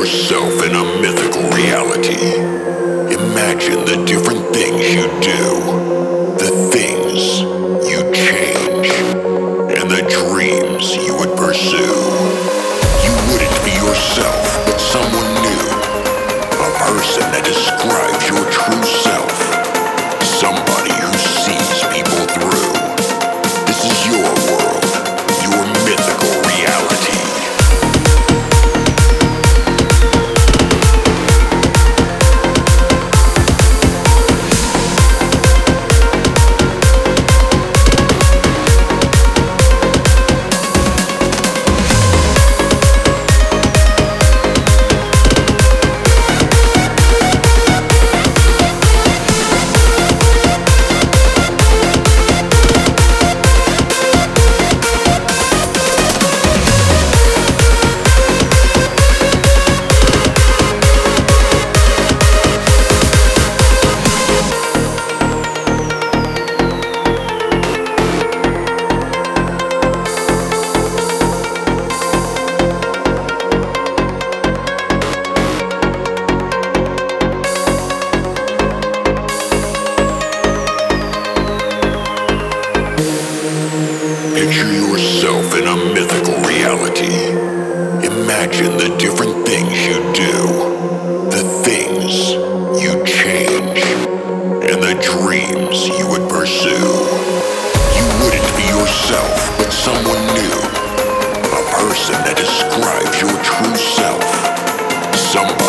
yourself in a mythical reality. Imagine the different things you do, the things you change, and the dreams you would pursue. You wouldn't be yourself, but someone new. A person that describes your true self. Somebody who sees people through. This is your world, your mythical reality. Picture yourself in a mythical reality. Imagine the different things you do, the things you change, and the dreams you would pursue. You wouldn't be yourself, but someone new. A person that describes your true self. Somebody